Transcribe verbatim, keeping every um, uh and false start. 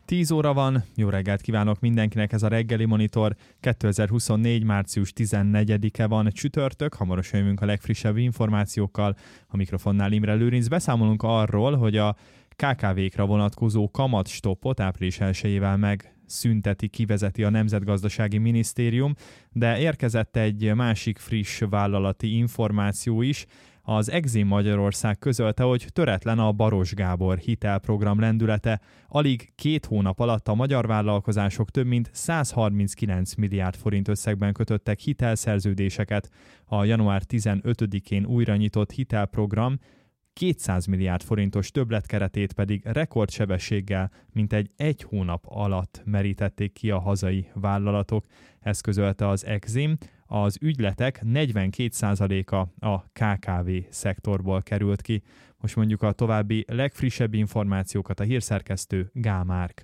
tíz óra van, jó reggelt kívánok mindenkinek, ez a reggeli monitor. kétezer-huszonnégy. március tizennegyedike van, csütörtök, hamarosan jövünk a legfrissebb információkkal. A mikrofonnál Imre Lőrinc, beszámolunk arról, hogy a ká ká vékra vonatkozó kamatstoppot április elsejével megszünteti, kivezeti a Nemzetgazdasági Minisztérium, de érkezett egy másik friss vállalati információ is. Az Exim Magyarország közölte, hogy töretlen a Baros Gábor hitelprogram lendülete. Alig két hónap alatt a magyar vállalkozások több mint száz harminckilenc milliárd forint összegben kötöttek hitelszerződéseket. A január tizenötödikén újra nyitott hitelprogram kétszáz milliárd forintos többletkeretét pedig rekordsebességgel mintegy egy hónap alatt merítették ki a hazai vállalatok. Ezt közölte az Exim. Az ügyletek negyvenkét százaléka a ká ká vé szektorból került ki. Most mondjuk a további legfrissebb információkat a hírszerkesztő Gál Márk.